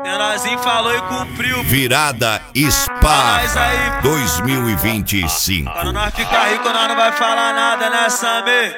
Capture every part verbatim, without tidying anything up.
Menorzinho falou e cumpriu. Virada Esparra dois mil e vinte e cinco. Quando nós ficar rico, nós não vai falar nada, né, Samir?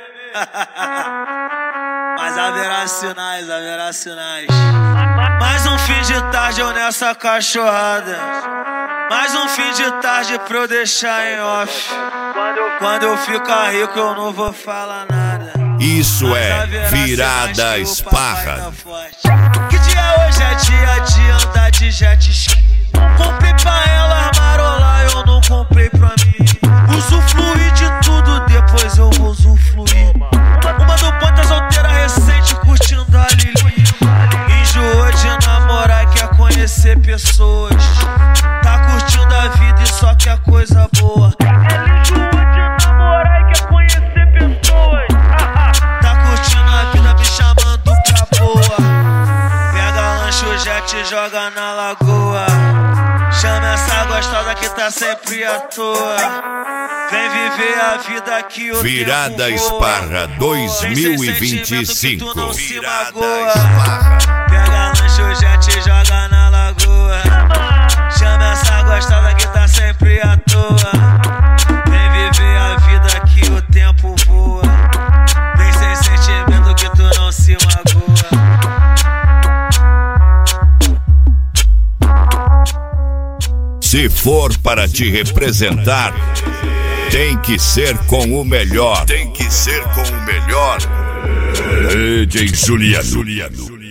Mas haverá sinais, haverá sinais. Mais um fim de tarde eu nessa cachorrada. Mais um fim de tarde pra eu deixar em off. Quando eu ficar rico eu não vou falar nada. Isso é Virada Esparra. Que dia hoje é dia de andar de jet ski. Comprei pra ela marolar, eu não comprei pra mim. Usufruir de tudo, depois eu vou usufruir. Uma do ponta solteira recente, curtindo a Lili. Enjoou de namorar e quer conhecer pessoas. Tá curtindo a vida e só quer coisa boa. Ela enjoou de namorar e quer conhecer pessoas. Tá curtindo a vida me chamando pra boa. Pega lanche, o jet joga na lagoa. Chama essa gostosa que tá sempre à toa. Vem viver a vida que o Virada tempo Esparra dois mil e vinte e cinco. Virada Esparra. Pega lanche, o jet joga na lagoa. Chama essa gostosa que tá sempre à toa. Vem viver a vida que o tempo voa. Vem sem sentimento que tu não se magoa. Se for para te representar, tem que ser com o melhor. Tem que ser com o melhor. D J Juliano.